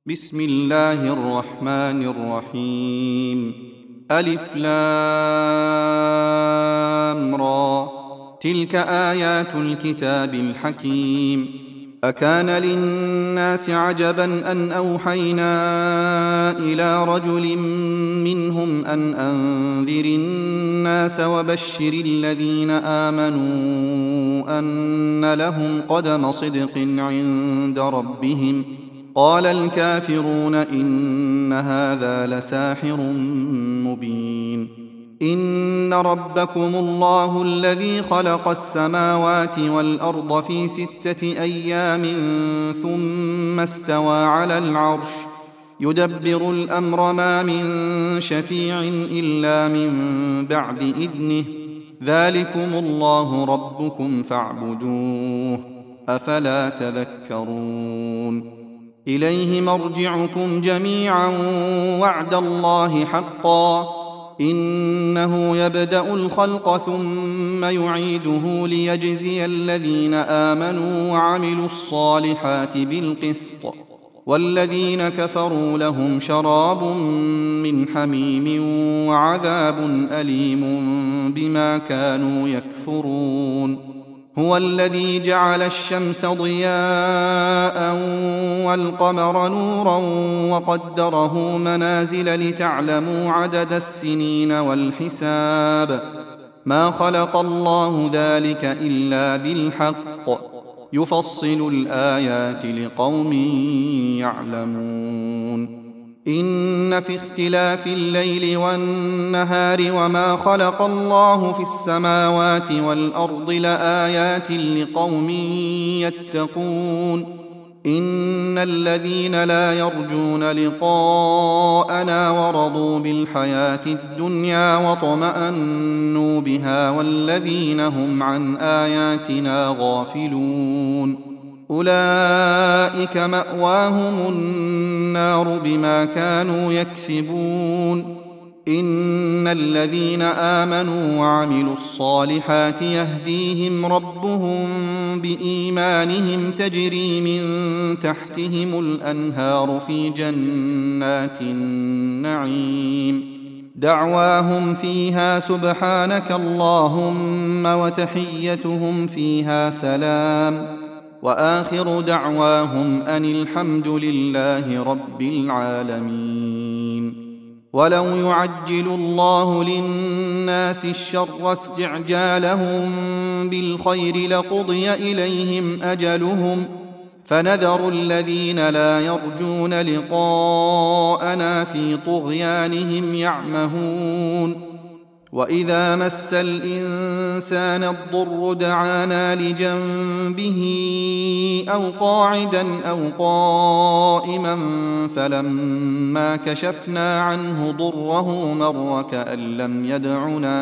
بسم الله الرحمن الرحيم. ألف لام را، تلك آيات الكتاب الحكيم. أكان للناس عجبا أن أوحينا إلى رجل منهم أن أنذر الناس وبشر الذين آمنوا أن لهم قدم صدق عند ربهم. قال الكافرون إن هذا لساحر مبين. إن ربكم الله الذي خلق السماوات والأرض في 6 أيام ثم استوى على العرش يدبر الأمر، ما من شفيع إلا من بعد إذنه، ذلكم الله ربكم فاعبدوه، أفلا تذكرون. إليه مرجعكم جميعا وعد الله حقا، إنه يبدأ الخلق ثم يعيده ليجزي الذين آمنوا وعملوا الصالحات بالقسط، والذين كفروا لهم شراب من حميم وعذاب أليم بما كانوا يكفرون. هو الذي جعل الشمس ضياء والقمر نورا وقدره منازل لتعلموا عدد السنين والحساب، ما خلق الله ذلك إلا بالحق، يفصل الآيات لقوم يعلمون. إن في اختلاف الليل والنهار وما خلق الله في السماوات والأرض لآيات لقوم يتقون. إن الذين لا يرجون لقاءنا ورضوا بالحياة الدنيا واطمأنوا بها والذين هم عن آياتنا غافلون أولئك مأواهم النار بما كانوا يكسبون. إن الذين آمنوا وعملوا الصالحات يهديهم ربهم بإيمانهم، تجري من تحتهم الأنهار في جنات النعيم، دعواهم فيها سبحانك اللهم وتحيتهم فيها سلام، وآخر دعواهم أن الحمد لله رب العالمين. ولو يعجل الله للناس الشر استعجالهم بالخير لقضي إليهم أجلهم، فنذر الذين لا يرجون لقاءنا في طغيانهم يعمهون. وإذا مس الإنسان الضر دعانا لجنبه أو قاعدا أو قائما، فلما كشفنا عنه ضره مر كأن لم يدعنا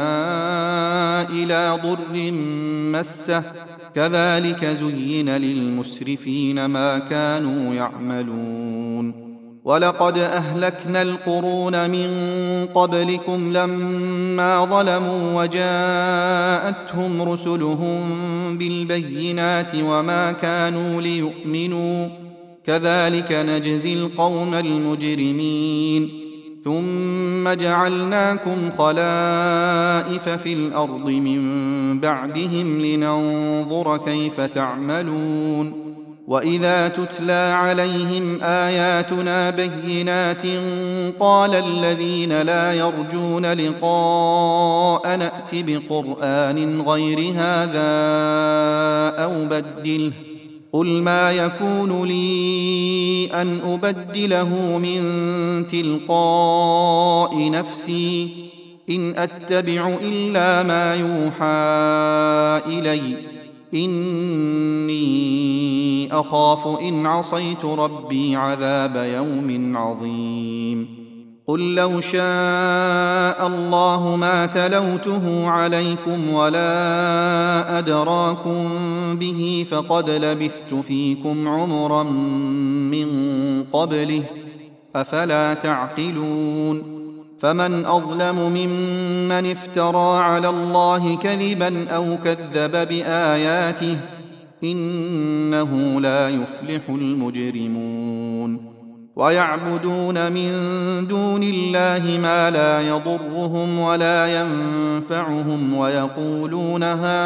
إلى ضر مسه، كذلك زين للمسرفين ما كانوا يعملون. ولقد أهلكنا القرون من قبلكم لما ظلموا وجاءتهم رسلهم بالبينات وما كانوا ليؤمنوا، كذلك نجزي القوم المجرمين. ثم جعلناكم خلائف في الأرض من بعدهم لننظر كيف تعملون. وإذا تتلى عليهم آياتنا بينات قال الذين لا يرجون لقاء نأت بقرآن غير هذا أو بدله، قل ما يكون لي أن أبدله من تلقاء نفسي، إن أتبع إلا ما يوحى إلي، إني أخاف إن عصيت ربي عذاب يوم عظيم. قل لو شاء الله ما تلوته عليكم ولا أدراكم به، فقد لبثت فيكم عمرا من قبله، أفلا تعقلون. فمن أظلم ممن افترى على الله كذبا أو كذب بآياته، إنه لا يفلح المجرمون. ويعبدون من دون الله ما لا يضرهم ولا ينفعهم ويقولون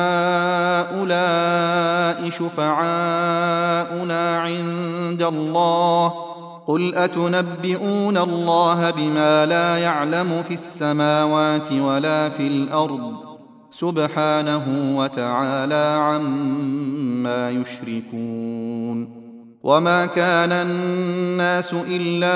هؤلاء شفعاؤنا عند الله قل أتنبئون الله بما لا يعلم في السماوات ولا في الأرض سبحانه وتعالى عما يشركون وما كان الناس إلا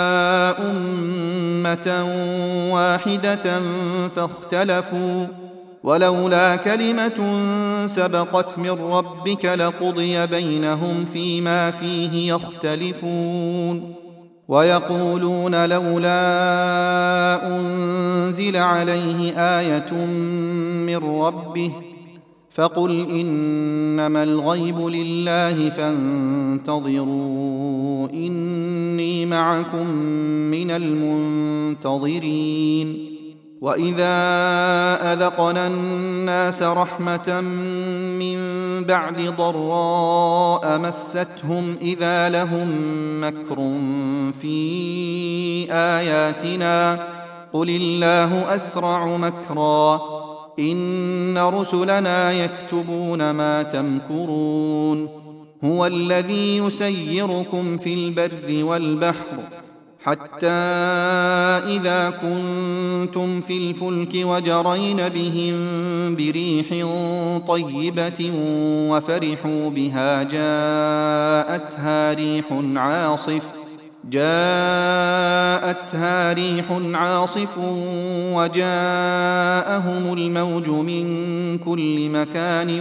أمة واحدة فاختلفوا ولولا كلمة سبقت من ربك لقضي بينهم فيما فيه يختلفون ويقولون لولا أنزل عليه آية من ربه فقل إنما الغيب لله فانتظروا إني معكم من المنتظرين وإذا أذقنا الناس رحمة من بعد ضراء مستهم إذا لهم مكر في آياتنا قل الله أسرع مكرا إن رسلنا يكتبون ما تمكرون هو الذي يسيركم في البر والبحر حتى إذا كنتم في الفلك وجرين بهم بريح طيبة وفرحوا بها جاءتها ريح عاصف وجاءهم الموج من كل مكان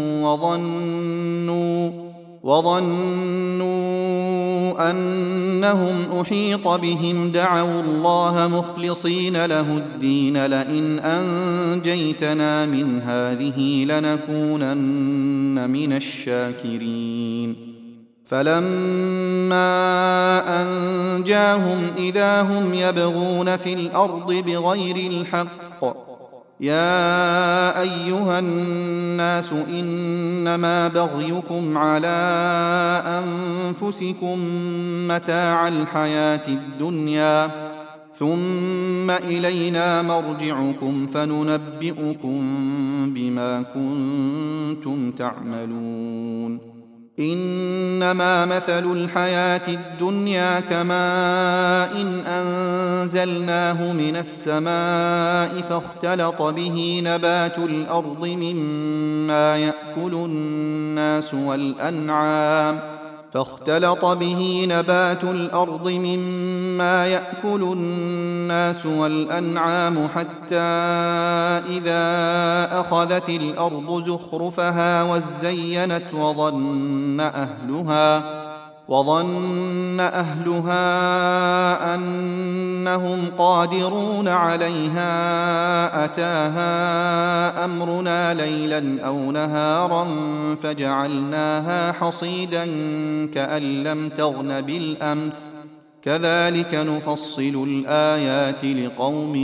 وظنوا أنهم أحيط بهم دعوا الله مخلصين له الدين لئن أنجيتنا من هذه لنكونن من الشاكرين فلما أنجاهم إذا هم يبغون في الأرض بغير الحق يا أيها الناس إنما بغيكم على أنفسكم متاع الحياة الدنيا ثم إلينا مرجعكم فننبئكم بما كنتم تعملون إنما مثل الحياة الدنيا كماء أنزلناه من السماء فاختلط به نبات الأرض مما يأكل الناس والأنعام حتى إذا أخذت الأرض زخرفها وزينت وظن أهلها أنهم قادرون عليها أتاها أمرنا ليلا أو نهارا فجعلناها حصيدا كأن لم تغن بالأمس كذلك نفصل الآيات لقوم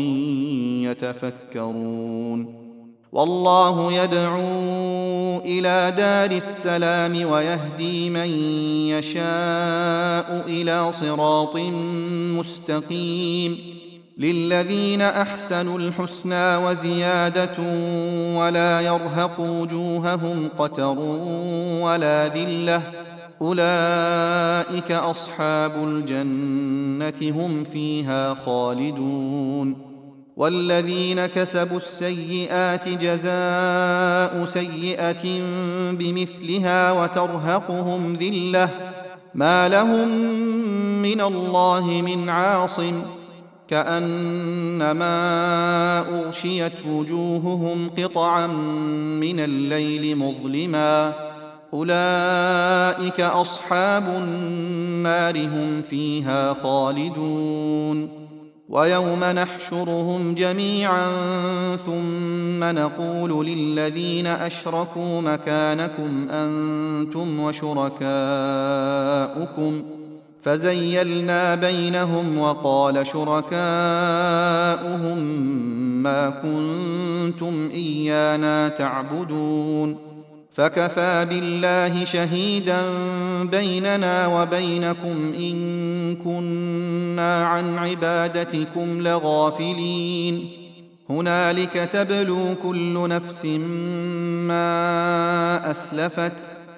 يتفكرون والله يدعو إلى دار السلام ويهدي من يشاء إلى صراط مستقيم للذين أحسنوا الحسنى وزيادة ولا يرهق وجوههم قتر ولا ذلة أولئك أصحاب الجنة هم فيها خالدون والذين كسبوا السيئات جزاء سيئة بمثلها وترهقهم ذلة ما لهم من الله من عاصم كأنما أغشيت وجوههم قطعا من الليل مظلما أولئك أصحاب النار هم فيها خالدون ويوم نحشرهم جميعا ثم نقول للذين أشركوا مكانكم أنتم وشركاؤكم فزيلنا بينهم وقال شركاؤهم ما كنتم إيانا تعبدون فكفى بالله شهيدا بيننا وبينكم إن كنا عن عبادتكم لغافلين هنالك تبلو كل نفس ما أسلفت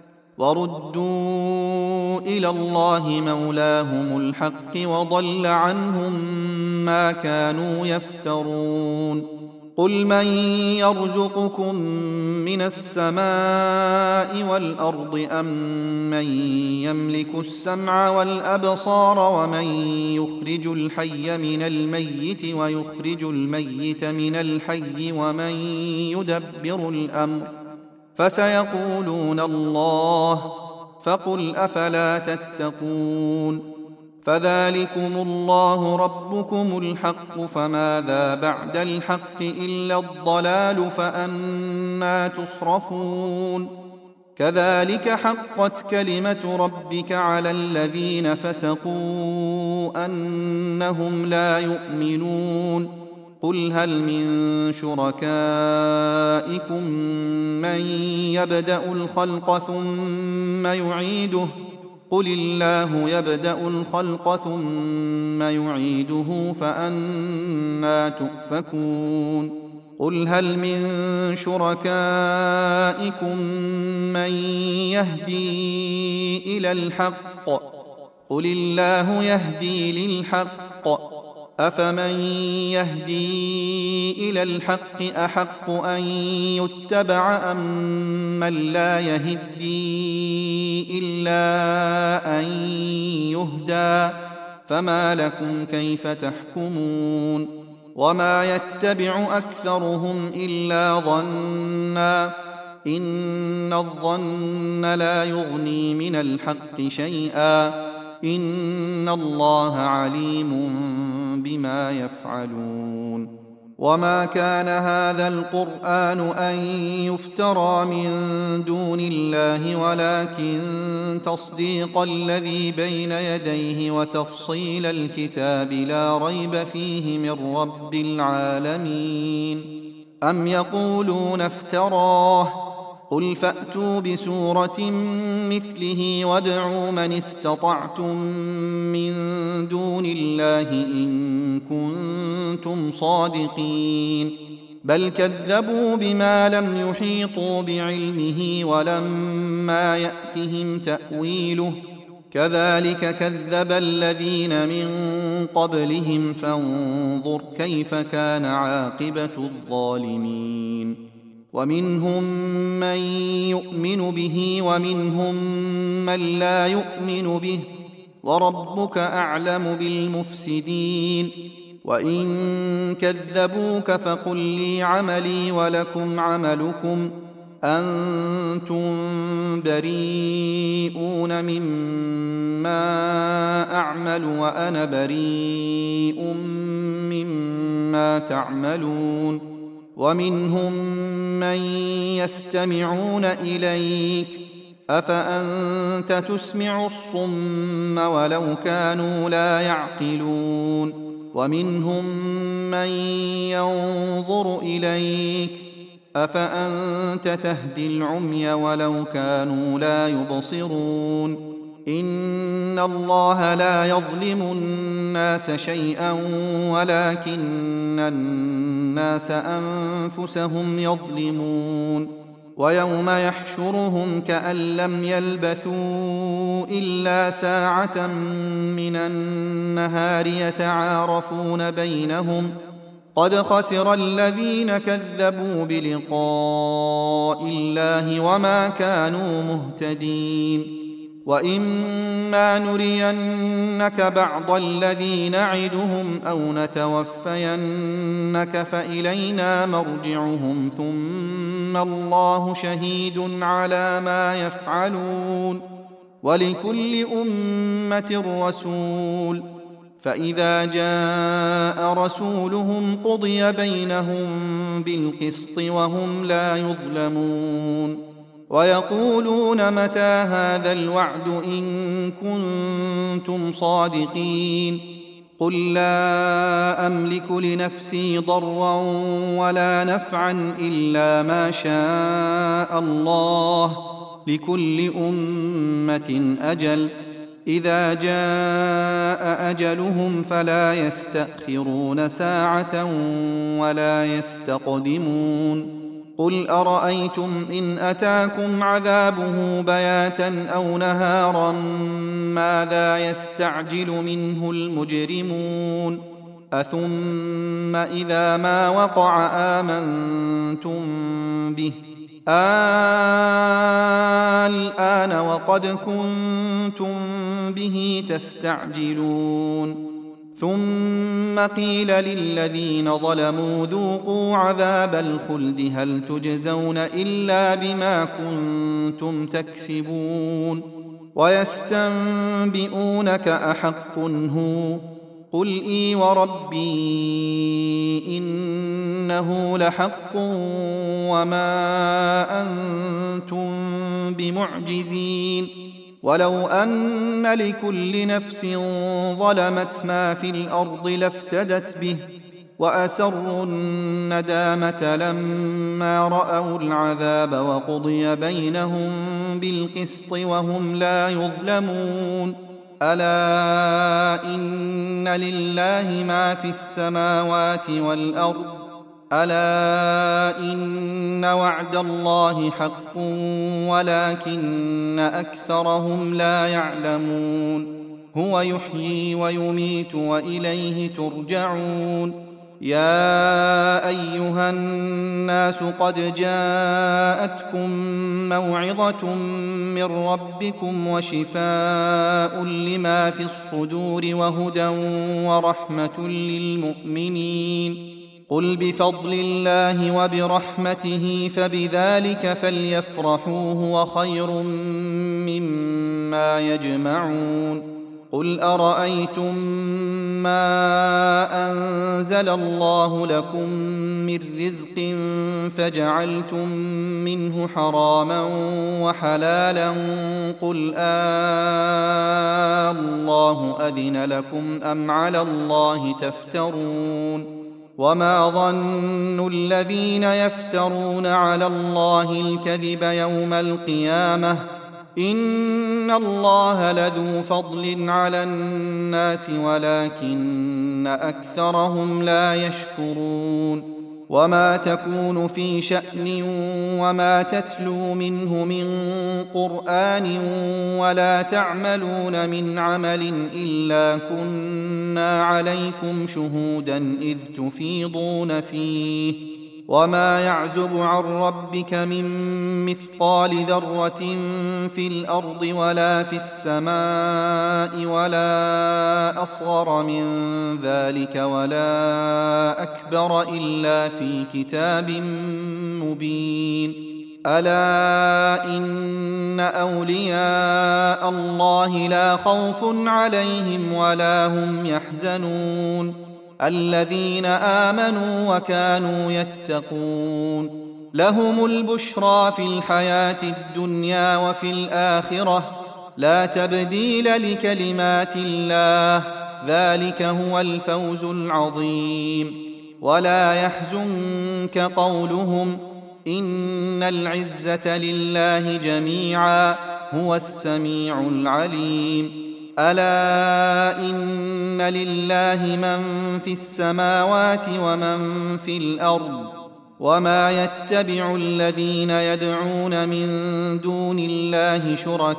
وردوا إلى الله مولاهم الحق وضل عنهم ما كانوا يفترون قل من يرزقكم من السماء والأرض أم من يملك السمع والأبصار ومن يخرج الحي من الميت ويخرج الميت من الحي ومن يدبر الأمر فسيقولون الله فقل أفلا تتقون فذلكم الله ربكم الحق فماذا بعد الحق إلا الضلال فأنى تصرفون كذلك حقت كلمة ربك على الذين فسقوا أنهم لا يؤمنون قل هل من شركائكم من يبدأ الخلق ثم يعيده قل الله يبدأ الخلق ثم يعيده فأنى تؤفكون قل هل من شركائكم من يهدي إلى الحق قل الله يهدي للحق أفمن يهدي إلى الحق أحق أن يتبع أم من لا يهدي إلا أن يهدى فما لكم كيف تحكمون وما يتبع أكثرهم إلا ظنا إن الظن لا يغني من الحق شيئا إن الله عليم بما يفعلون وما كان هذا القرآن أن يفترى من دون الله ولكن تصديق الذي بين يديه وتفصيل الكتاب لا ريب فيه من رب العالمين أم يقولون افتراه قل فأتوا بسورة مثله وادعوا من استطعتم من دون الله إن كنتم صادقين بل كذبوا بما لم يحيطوا بعلمه ولما يأتهم تأويله كذلك كذب الذين من قبلهم فانظر كيف كان عاقبة الظالمين ومنهم من يؤمن به ومنهم من لا يؤمن به وربك أعلم بالمفسدين وإن كذبوك فقل لي عملي ولكم عملكم أنتم بريئون مما أعمل وأنا بريء مما تعملون ومنهم من يستمعون إليك أفأنت تسمع الصم ولو كانوا لا يعقلون ومنهم من ينظر إليك أفأنت تهدي العمي ولو كانوا لا يبصرون إن الله لا يظلم الناس شيئا ولكن الناس أنفسهم يظلمون ويوم يحشرهم كأن لم يلبثوا إلا ساعة من النهار يتعارفون بينهم قد خسر الذين كذبوا بلقاء الله وما كانوا مهتدين وإما نرينك بعض الذي نعدهم أو نتوفينك فإلينا مرجعهم ثم الله شهيد على ما يفعلون ولكل أمة رسول فإذا جاء رسولهم قضي بينهم بالقسط وهم لا يظلمون ويقولون متى هذا الوعد إن كنتم صادقين قل لا أملك لنفسي ضرا ولا نفعا إلا ما شاء الله، لكل أمة أجل، إذا جاء أجلهم فلا يستأخرون ساعة ولا يستقدمون. قل أرأيتم إن أتاكم عذابه بياتا أو نهارا ماذا يستعجل منه المجرمون؟ أثم إذا ما وقع آمنتم به الآن وقد كنتم به تستعجلون. ثم قيل للذين ظلموا ذوقوا عذاب الخلد هل تجزون إلا بما كنتم تكسبون. ويستنبئونك أحق هو؟ قل إي وربي إنه لحق وما أنتم بمعجزين. ولو أن لكل نفس ظلمت ما في الأرض لافتدت به وأسروا الندامة لما رأوا العذاب وقضي بينهم بالقسط وهم لا يظلمون. ألا إن لله ما في السماوات والأرض، ألا إن وعد الله حق ولكن أكثرهم لا يعلمون. هو يحيي ويميت وإليه ترجعون. يا أيها الناس قد جاءتكم موعظة من ربكم وشفاء لما في الصدور وهدى ورحمة للمؤمنين. قل بفضل الله وبرحمته فبذلك فليفرحوا هو خير مما يجمعون. قل أرأيتم ما أنزل الله لكم من رزق فجعلتم منه حراما وحلالا قل الله أذن لكم أم على الله تفترون. وما ظن الذين يفترون على الله الكذب يوم القيامة إن الله لذو فضل على الناس ولكن أكثرهم لا يشكرون. وما تكون في شأن وما تتلو منه من قرآن ولا تعملون من عمل إلا كنا عليكم شهودا إذ تفيضون فيه. وما يعزب عن ربك من مثقال ذرة في الأرض ولا في السماء ولا أصغر من ذلك ولا أكبر إلا في كتاب مبين. ألا إن أولياء الله لا خوف عليهم ولا هم يحزنون الذين آمنوا وكانوا يتقون. لهم البشرى في الحياة الدنيا وفي الآخرة لا تبديل لكلمات الله ذلك هو الفوز العظيم. ولا يحزنك قولهم إن العزة لله جميعا هو السميع العليم. ألا إن لله من في السماوات ومن في الأرض وما يتبع الذين يدعون من دون الله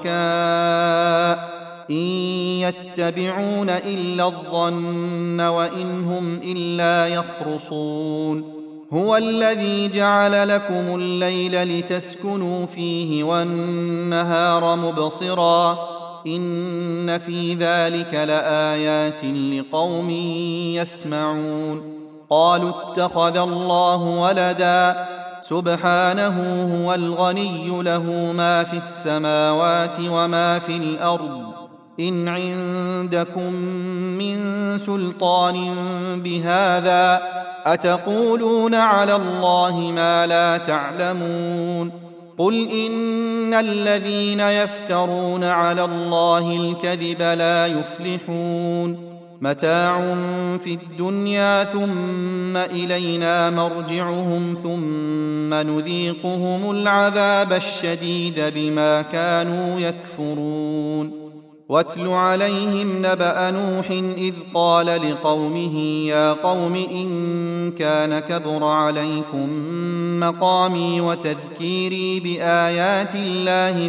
شركاء إن يتبعون إلا الظن وإن هم إلا يخرصون. هو الذي جعل لكم الليل لتسكنوا فيه والنهار مبصرا إن في ذلك لآيات لقوم يسمعون. قالوا اتخذ الله ولدا سبحانه هو الغني له ما في السماوات وما في الأرض إن عندكم من سلطان بهذا أتقولون على الله ما لا تعلمون. قل إن الذين يفترون على الله الكذب لا يفلحون. متاع في الدنيا ثم إلينا مرجعهم ثم نذيقهم العذاب الشديد بما كانوا يكفرون واتل عليهم نبأ نوح إذ قال لقومه يا قوم إن كان كبر عليكم مقامي وتذكيري بآيات الله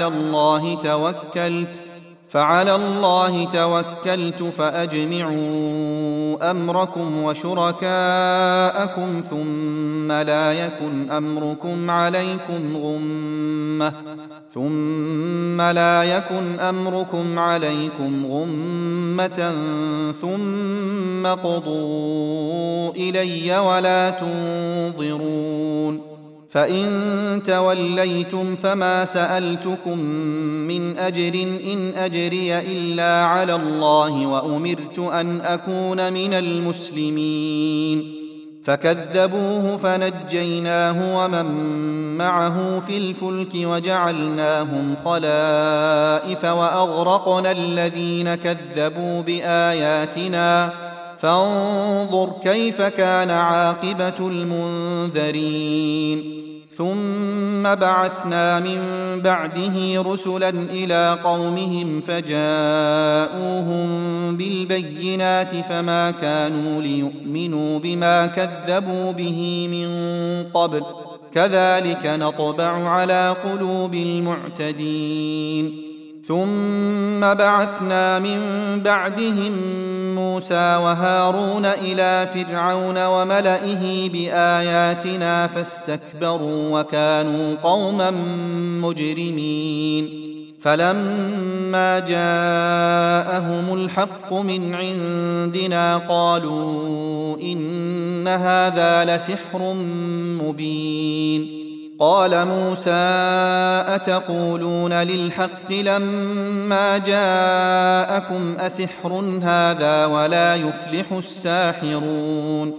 فعلى الله توكلت فأجمعوا أمركم وشركاءكم ثم لا يكن أمركم عليكم غمة ثم قضوا إلي ولا تنظرون فإن توليتم فما سألتكم من أجر إن أجري إلا على الله وأمرت أن أكون من المسلمين فكذبوه فنجيناه ومن معه في الفلك وجعلناهم خلائف وأغرقنا الذين كذبوا بآياتنا فانظر كيف كان عاقبة المنذرين ثم بعثنا من بعده رسلا إلى قومهم فجاءوهم بالبينات فما كانوا ليؤمنوا بما كذبوا به من قبل كذلك نطبع على قلوب المعتدين ثم بعثنا من بعدهم موسى وهارون إلى فرعون وملئه بآياتنا فاستكبروا وكانوا قوما مجرمين فلما جاءهم الحق من عندنا قالوا إن هذا لسحر مبين قال موسى أتقولون للحق لما جاءكم أسحر هذا ولا يفلح الساحرون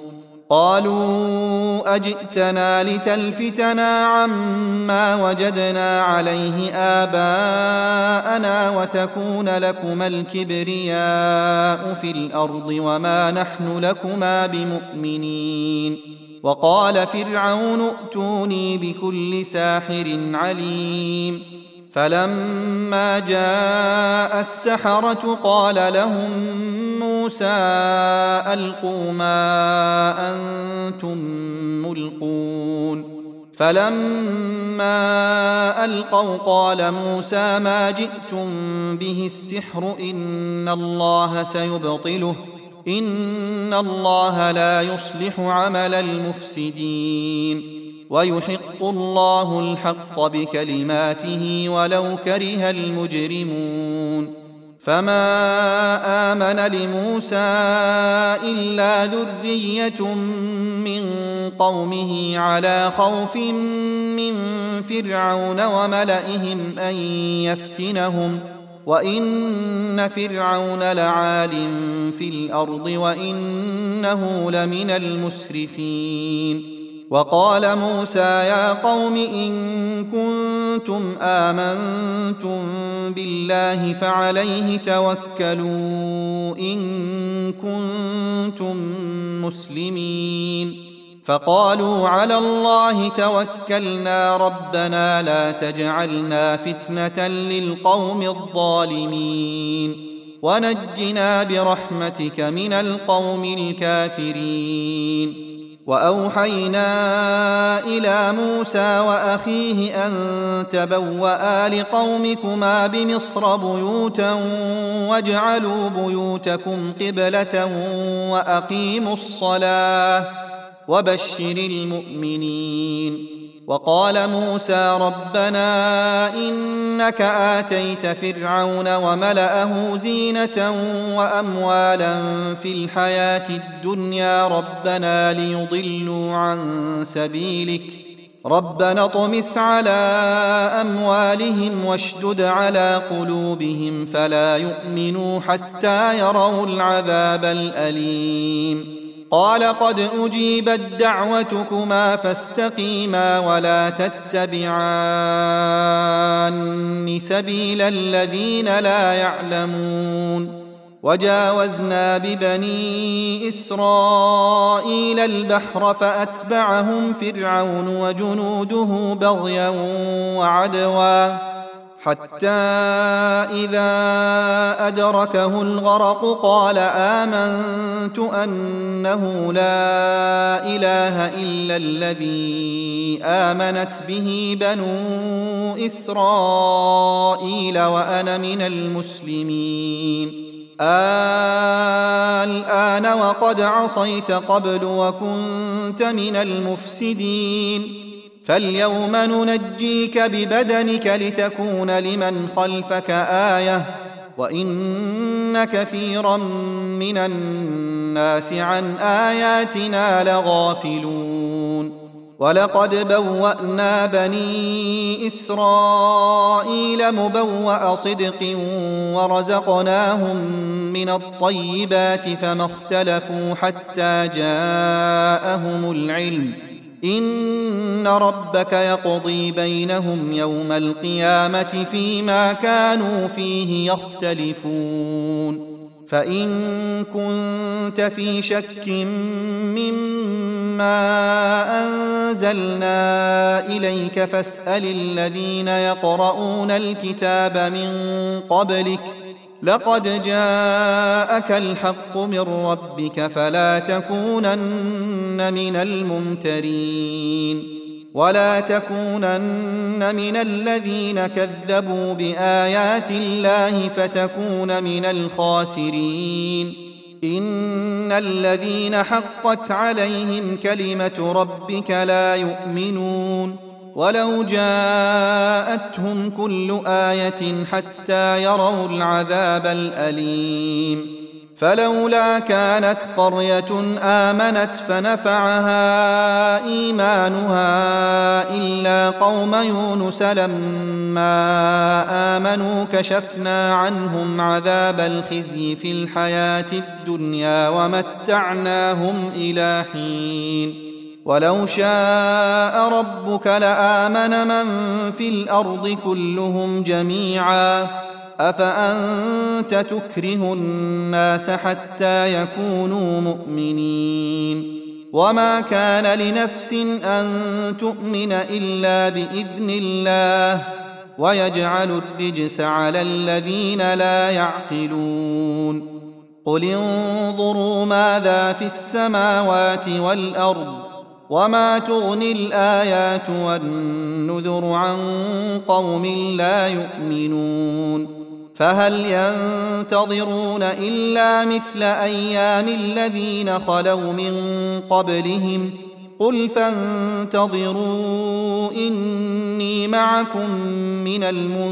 قالوا أجئتنا لتلفتنا عما وجدنا عليه آباءنا وتكون لكما الكبرياء في الأرض وما نحن لكما بمؤمنين وقال فرعون ائتوني بكل ساحر عليم فلما جاء السحرة قال لهم موسى ألقوا ما أنتم ملقون فلما ألقوا قال موسى ما جئتم به السحر إن الله سيبطله إن الله لا يصلح عمل المفسدين ويحق الله الحق بكلماته ولو كره المجرمون فما آمن لموسى إلا ذرية من قومه على خوف من فرعون وملئهم أن يفتنهم وإن فرعون لعال في الأرض وإنه لمن المسرفين وقال موسى يا قوم إن كنتم آمنتم بالله فعليه توكلوا إن كنتم مسلمين فقالوا على الله توكلنا ربنا لا تجعلنا فتنة للقوم الظالمين ونجنا برحمتك من القوم الكافرين وأوحينا إلى موسى وأخيه أن تبوأ لقومكما بمصر بيوتا واجعلوا بيوتكم قبلة وأقيموا الصلاة وبشر المؤمنين وقال موسى ربنا إنك آتيت فرعون وملأه زينة وأموالا في الحياة الدنيا ربنا ليضلوا عن سبيلك ربنا اطمس على أموالهم واشدد على قلوبهم فلا يؤمنوا حتى يروا العذاب الأليم قال قد أجيبت دعوتكما فاستقيما ولا تتبعان سبيل الذين لا يعلمون وجاوزنا ببني إسرائيل البحر فأتبعهم فرعون وجنوده بغيا وعدوا حتى إذا أدركه الغرق قال آمنت أنه لا إله إلا الذي آمنت به بنو إسرائيل وأنا من المسلمين. الآن وقد عصيت قبل وكنت من المفسدين فاليوم ننجيك ببدنك لتكون لمن خلفك آية وإن كثيرا من الناس عن آياتنا لغافلون. ولقد بوأنا بني إسرائيل مبوأ صدق ورزقناهم من الطيبات فما اختلفوا حتى جاءهم العلم إن ربك يقضي بينهم يوم القيامة فيما كانوا فيه يختلفون. فإن كنت في شك مما أنزلنا إليك فاسأل الذين يقرؤون الكتاب من قبلك لقد جاءك الحق من ربك فلا تكونن من الممترين ولا تكونن من الذين كذبوا بآيات الله فتكون من الخاسرين. إن الذين حقت عليهم كلمة ربك لا يؤمنون ولو جاءتهم كل آية حتى يروا العذاب الأليم. فلولا كانت قرية آمنت فنفعها إيمانها إلا قوم يونس لما آمنوا كشفنا عنهم عذاب الخزي في الحياة الدنيا ومتعناهم إلى حين. ولو شاء ربك لآمن من في الأرض كلهم جميعا أفأنت تكره الناس حتى يكونوا مؤمنين. وما كان لنفس أن تؤمن إلا بإذن الله ويجعل الرجس على الذين لا يعقلون. قل انظروا ماذا في السماوات والأرض وما تغني الآيات والنذر عن قوم لا يؤمنون. فهل ينتظرون إلا مثل أيام الذين خلوا من قبلهم قل فانتظروا إني معكم من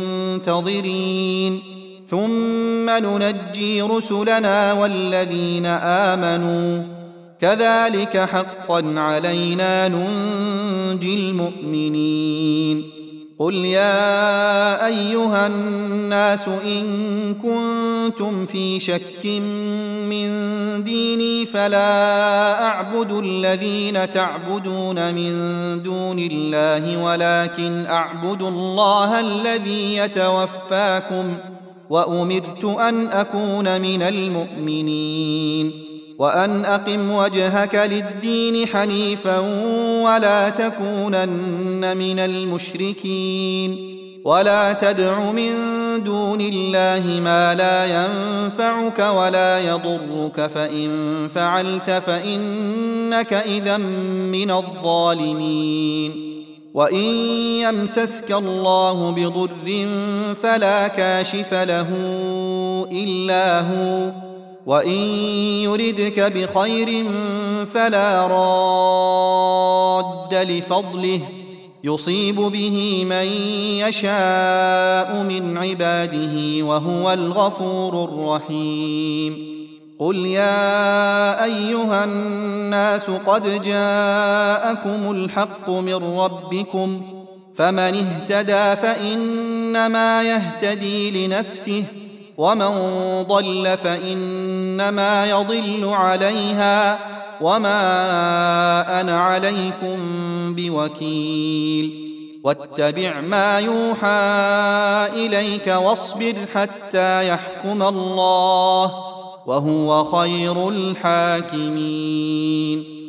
المنتظرين ثم ننجي رسلنا والذين آمنوا كذلك حقا علينا ننجي المؤمنين. قل يا أيها الناس إن كنتم في شك من ديني فلا أعبد الذين تعبدون من دون الله ولكن أعبد الله الذي يتوفاكم وأمرت أن أكون من المؤمنين وأن أقم وجهك للدين حنيفا ولا تكونن من المشركين ولا تدع من دون الله ما لا ينفعك ولا يضرك فإن فعلت فإنك إذا من الظالمين. وإن يمسسك الله بضر فلا كاشف له إلا هو وإن يردك بخير فلا راد لفضله يصيب به من يشاء من عباده وهو الغفور الرحيم. قل يا أيها الناس قد جاءكم الحق من ربكم فمن اهتدى فإنما يهتدي لنفسه ومن ضل فإنما يضل عليها وما أنا عليكم بوكيل. واتبع ما يوحى إليك واصبر حتى يحكم الله وهو خير الحاكمين.